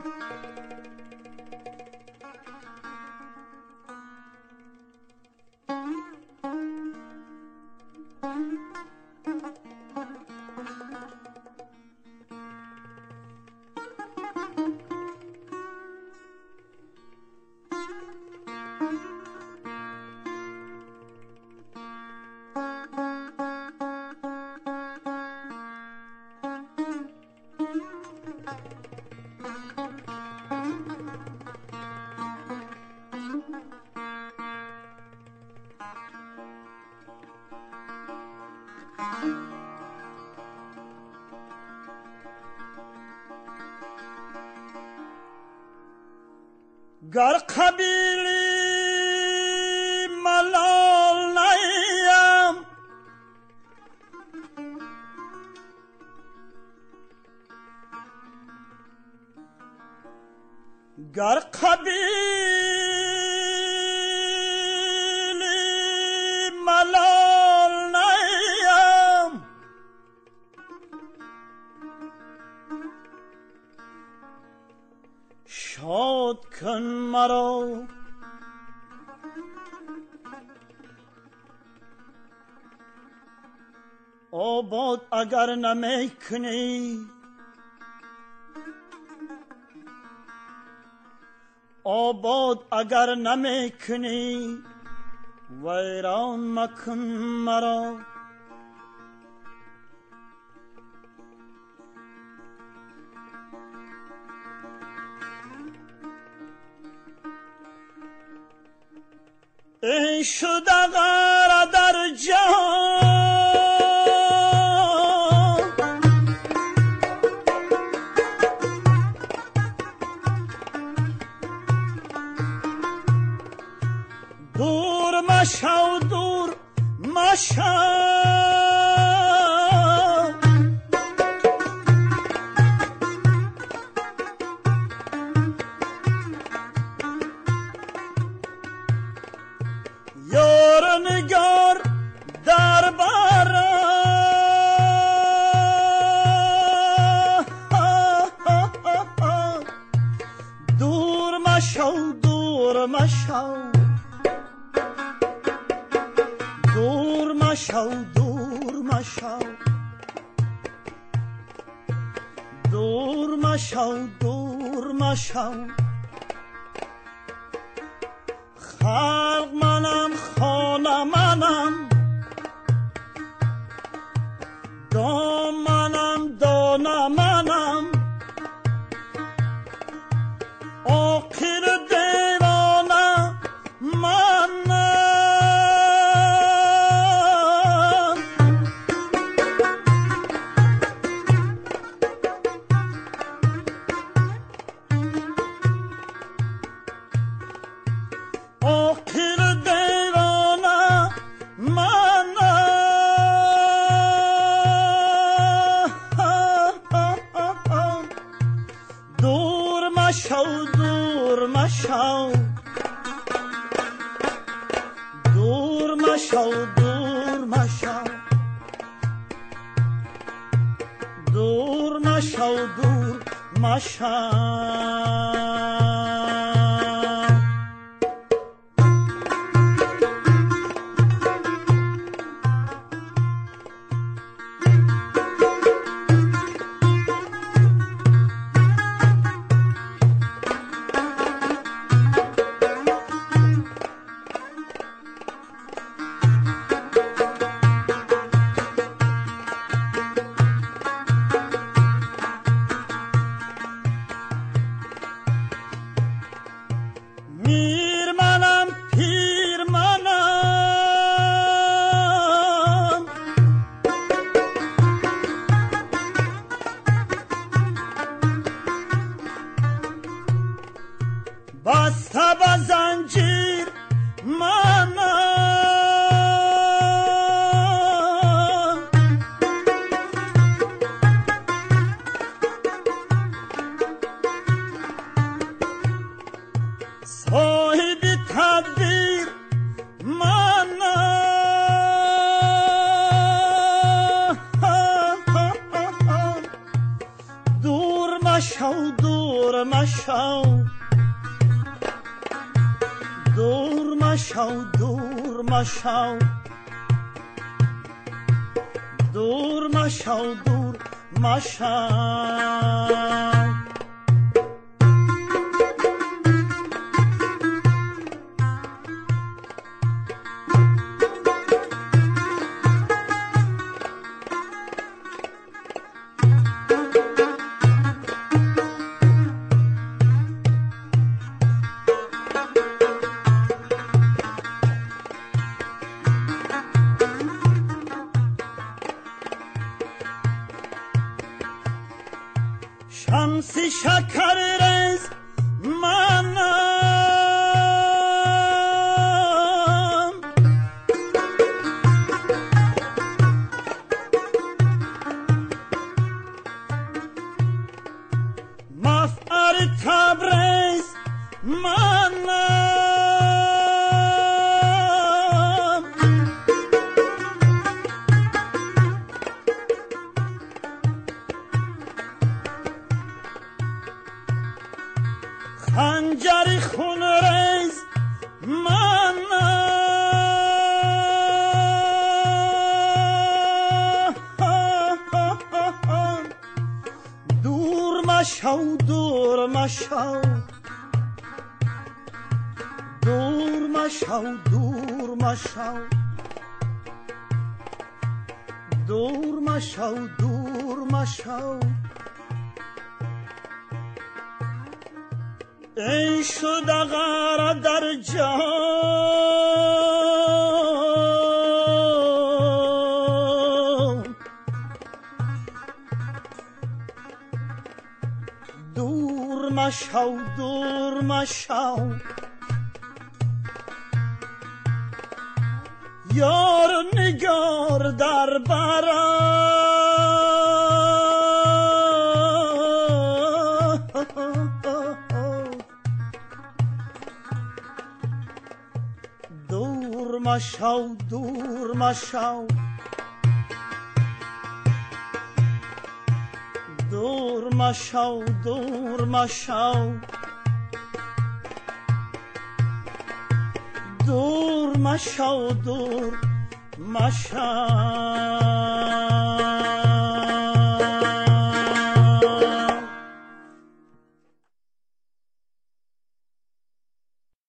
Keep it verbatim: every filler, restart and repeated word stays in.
گر قبیلی ملال نیم گر قبیلی ملال نیم شاد کن مرا آباد اگر نمی کنی آباد اگر نمی کنی ویران مکن مرا این شد اگر در جهان دور مشو دور مشو نگار در بر دور مشو دور مشو دور مشو دور مشو دور مشو دور مشو خلق منم خانه منم دام منم دانه منم آخر دیوانه منم آخر دیوانه منم دور مشو دور مشو دور مشو دور مشو دور مشو دور مشو میر منم پیر منم بسته به زنجیر منم صاحب تدبیر منم دور مشو دور مشو دور مشو دور مشو دور مشو دور مشو شمس شکر رز منم مفعر تبریز منم خنجر خون ریز منم دور مشو دور مشو دور مشو دور مشو دور مشو دور مشو این شد غره در جان دور مشو دور مشو یار نگار در برم دور مشو دور مشو دور مشو دور مشو دور مشو دور مشو